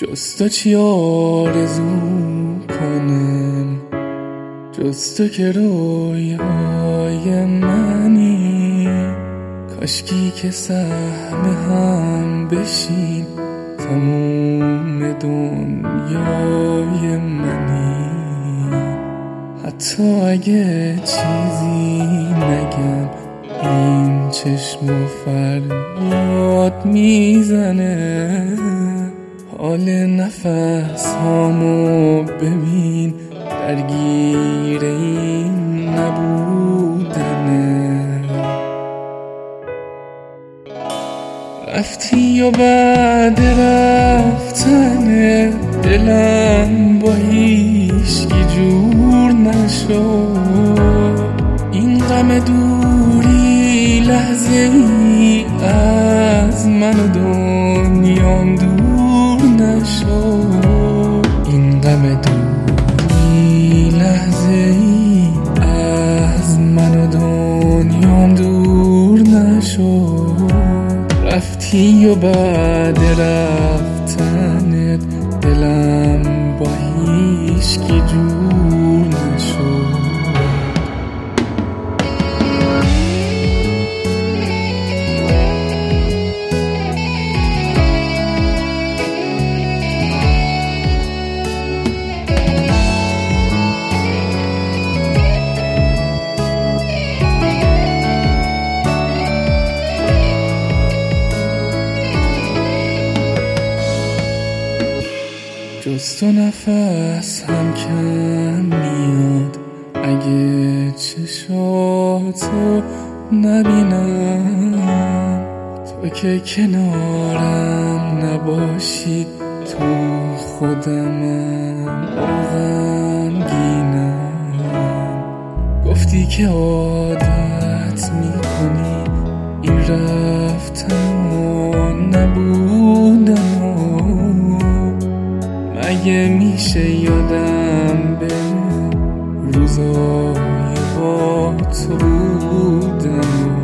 جز تو چی آرزو کنم، جز تو که رویای منی. کاشکی که سهم هم بشیم، تموم دنیای منی. حتی اگه چیزی نگم، این چشم و فریاد میزنه. حال نفس هامو ببین، درگیر این نبودنه. رفتی و بعد رفتن دلم با هیچکی جور نشد. این غم دوری لحظه ای از من و دنیام دور نشد. این غم دوری لحظه ای از من و دنیام دور نشد. رفتی و بعد رفتنت دلم با هیچکی جور نشد. جز تو نفس هم کم میاد، اگه چشاتو نبینم. تو که کنارم نباشی، تو خودمم غمگینم. گفتی که عادت میکنی این رفتن و نبودن. اگه میشه یادم به روزای با تو بودم.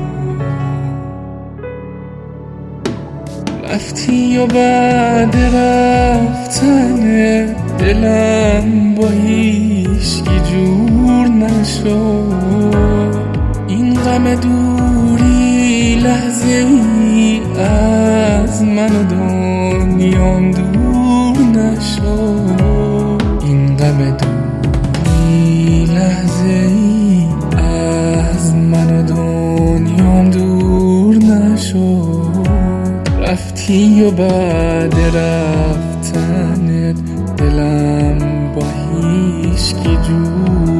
رفتی و بعد رفتن دلم با هیچکی جور نشد. این غم دوری لحظه ای از من و دنیام دور نشد. این غم دوری لحظه ای از من و دنیام دور نشد. رفتی و بعد رفتنت دلم با هیچکی جور